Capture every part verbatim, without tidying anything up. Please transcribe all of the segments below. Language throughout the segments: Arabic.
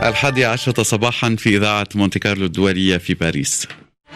الحادية عشرة صباحا في إذاعة مونتي كارلو الدولية في باريس.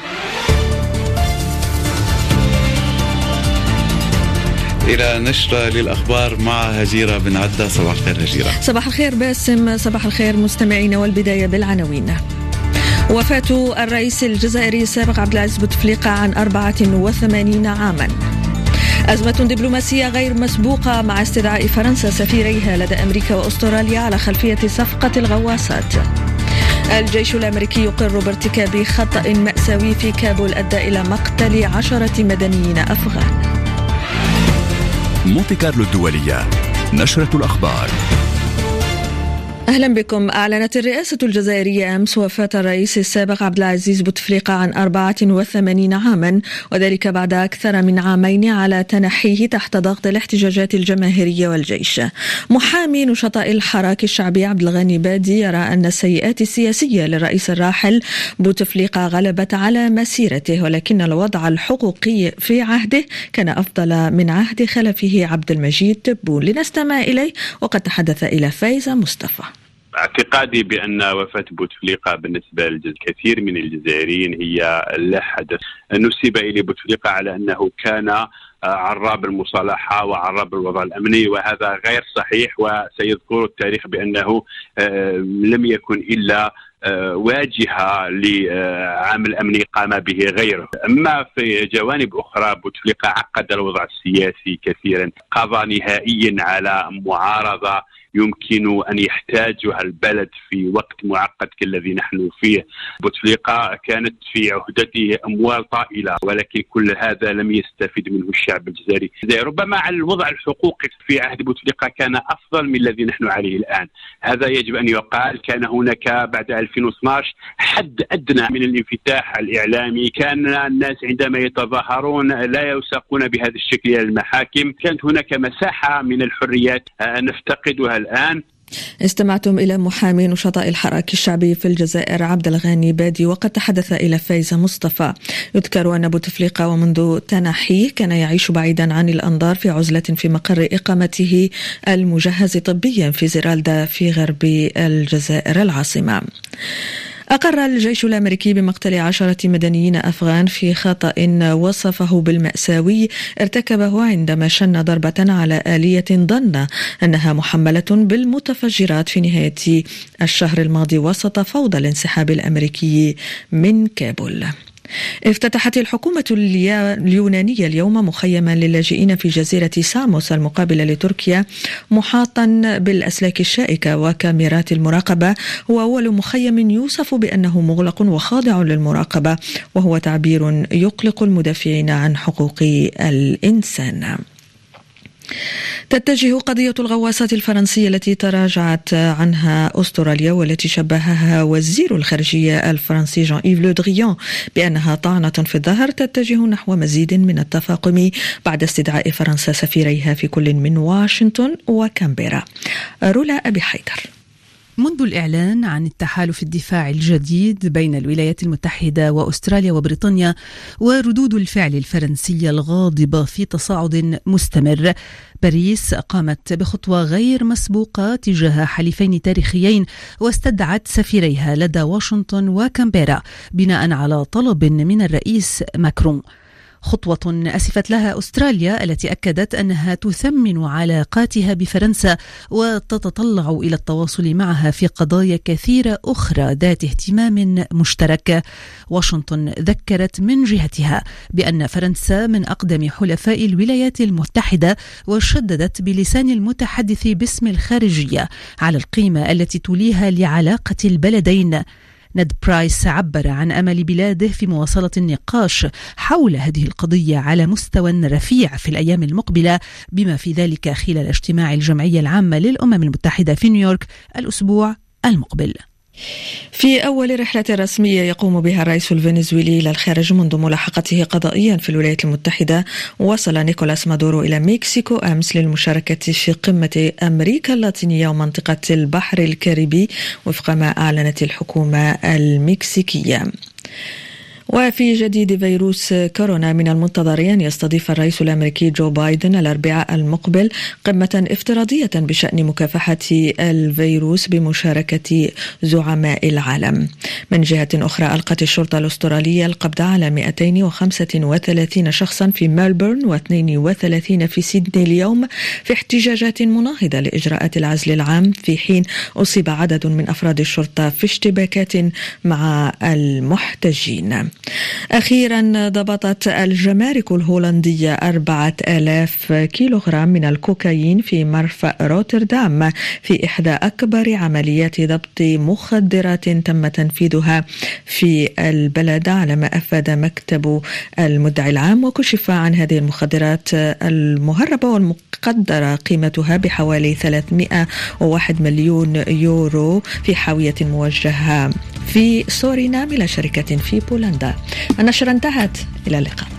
إلى نشرة للأخبار مع هجيرة بن عدة. صباح الخير هجيرة. صباح الخير باسم. صباح الخير مستمعين، والبداية بالعناوين. وفاة الرئيس الجزائري السابق عبد العزيز بوتفليقة عن أربعة وثمانين عاما. أزمة دبلوماسية غير مسبوقة مع استدعاء فرنسا سفيريها لدى أمريكا وأستراليا على خلفية صفقة الغواصات. الجيش الأمريكي يقر بارتكاب خطأ مأساوي في كابول أدى إلى مقتل عشرة مدنيين أفغان. مونتي كارلو الدولية، نشرة الأخبار. أهلا بكم. أعلنت الرئاسة الجزائرية أمس وفاة الرئيس السابق عبد العزيز بوتفليقة عن أربعة وثمانين عاما، وذلك بعد أكثر من عامين على تنحيه تحت ضغط الاحتجاجات الجماهيرية والجيش. محامي نشطاء الحراك الشعبي عبد الغني بادي يرى أن السيئات السياسية للرئيس الراحل بوتفليقة غلبت على مسيرته، ولكن الوضع الحقوقي في عهده كان أفضل من عهد خلفه عبد المجيد تبون. لنستمع إليه وقد تحدث إلى فايزة مصطفى. اعتقادي بأن وفاة بوتفليقة بالنسبة للكثير من الجزائريين هي لا حدث. نسب إلى بوتفليقة على أنه كان عراب المصالحة وعراب الوضع الأمني، وهذا غير صحيح، وسيذكر التاريخ بأنه لم يكن إلا واجهة لعمل أمني قام به غيره. أما في جوانب أخرى بوتفليقة عقد الوضع السياسي كثيرا، قضى نهائيا على معارضة يمكن أن يحتاجها البلد في وقت معقد كالذي نحن فيه. بوتفليقة كانت في عهدته أموال طائلة، ولكن كل هذا لم يستفد منه الشعب الجزائري. ربما على الوضع الحقوقي في عهد بوتفليقة كان أفضل من الذي نحن عليه الآن، هذا يجب أن يقال. كان هناك بعد ألفين واثني عشر حد أدنى من الانفتاح الإعلامي، كان الناس عندما يتظاهرون لا يساقون بهذا الشكل إلى المحاكم، كانت هناك مساحة من الحريات نفتقدها الآن. استمعتم إلى محامي نشطاء الحراك الشعبي في الجزائر عبد الغني بادي، وقد تحدث إلى فايزة مصطفى. يذكر أن بوتفليقة ومنذ تنحيه كان يعيش بعيدا عن الأنظار في عزلة في مقر إقامته المجهز طبيا في زرالدا في غرب الجزائر العاصمة. أقر الجيش الأمريكي بمقتل عشرة مدنيين أفغان في خطأ وصفه بالمأساوي ارتكبه عندما شن ضربة على آلية ظن أنها محملة بالمتفجرات في نهاية الشهر الماضي وسط فوضى الانسحاب الأمريكي من كابول. افتتحت الحكومة اليونانية اليوم مخيما للاجئين في جزيرة ساموس المقابلة لتركيا محاطا بالأسلاك الشائكة وكاميرات المراقبة. هو أول مخيم يوصف بأنه مغلق وخاضع للمراقبة، وهو تعبير يقلق المدافعين عن حقوق الإنسان. تتجه قضية الغواصات الفرنسية التي تراجعت عنها أستراليا والتي شبهها وزير الخارجية الفرنسي جان إيف لو دريان بأنها طعنة في الظهر، تتجه نحو مزيد من التفاقم بعد استدعاء فرنسا سفيريها في كل من واشنطن وكامبيرا. رولا أبي حيدر. منذ الإعلان عن التحالف الدفاعي الجديد بين الولايات المتحدة وأستراليا وبريطانيا وردود الفعل الفرنسية الغاضبة في تصاعد مستمر، باريس قامت بخطوة غير مسبوقة تجاه حليفين تاريخيين واستدعت سفيريها لدى واشنطن وكامبيرا بناء على طلب من الرئيس ماكرون. خطوة أسفت لها أستراليا التي أكدت أنها تثمن علاقاتها بفرنسا وتتطلع إلى التواصل معها في قضايا كثيرة أخرى ذات اهتمام مشترك. واشنطن ذكرت من جهتها بأن فرنسا من أقدم حلفاء الولايات المتحدة، وشددت بلسان المتحدث باسم الخارجية على القيمة التي توليها لعلاقة البلدين. نيد برايس عبر عن أمل بلاده في مواصلة النقاش حول هذه القضية على مستوى رفيع في الأيام المقبلة، بما في ذلك خلال اجتماع الجمعية العامة للأمم المتحدة في نيويورك الأسبوع المقبل. في أول رحلة رسمية يقوم بها الرئيس الفنزويلي إلى الخارج منذ ملاحقته قضائيا في الولايات المتحدة، وصل نيكولاس مادورو إلى مكسيكو أمس للمشاركة في قمة أمريكا اللاتينية ومنطقة البحر الكاريبي وفق ما أعلنت الحكومة المكسيكية. وفي جديد فيروس كورونا، من المنتظر أن يستضيف الرئيس الأمريكي جو بايدن الأربعاء المقبل قمة افتراضية بشأن مكافحة الفيروس بمشاركة زعماء العالم. من جهة أخرى، ألقت الشرطة الأسترالية القبض على مئتين وخمسة وثلاثين شخصا في ملبورن واثنين وثلاثين في سيدني اليوم في احتجاجات مناهضة لإجراءات العزل العام، في حين أصيب عدد من أفراد الشرطة في اشتباكات مع المحتجين. أخيرا، ضبطت الجمارك الهولندية أربعة آلاف كيلوغرام من الكوكايين في مرفأ روتردام في إحدى أكبر عمليات ضبط مخدرات تم تنفيذها في البلد، على ما أفاد مكتب المدعي العام. وكشف عن هذه المخدرات المهربة والمقدرة قيمتها بحوالي ثلاثمئة وواحد مليون يورو في حاوية موجهة في سورينام إلى شركة في بولندا. النشرة انتهت، إلى اللقاء.